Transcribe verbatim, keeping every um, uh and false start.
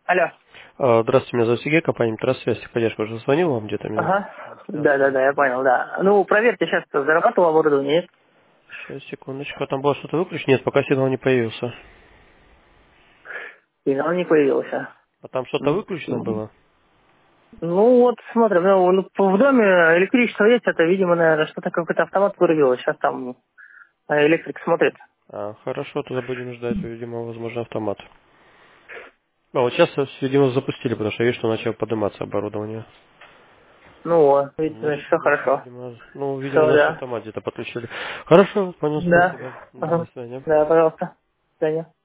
Алло. А, Здравствуйте, меня зовут Сергей, компания Метросвязь. Поддержка уже звонил вам где-то минут Ага. Да, да, пятнадцать. да, я понял, да. Ну, проверьте, сейчас зарабатывало оборудование, нет? Сейчас, секундочку. А там было что-то выключено? Нет, пока сигнал не появился. Сигнал не появился. А там что-то М. выключено было? Ну, вот, смотрим, ну, ну, в доме электричество есть, это, видимо, наверное, что-то какой-то автомат вырубил. Сейчас там э, электрик смотрит. А, хорошо, тогда будем ждать, видимо, возможно, автомат. А вот сейчас, видимо, запустили, потому что я вижу, что начало подниматься оборудование. Ну, вот, видите, значит, Значит, все значит, хорошо. видимо, ну, видимо, Все, значит, да. автомат где-то подключили. Хорошо, понял, Да. спасибо. Да, до Ага. свидания. Да, пожалуйста. До свидания.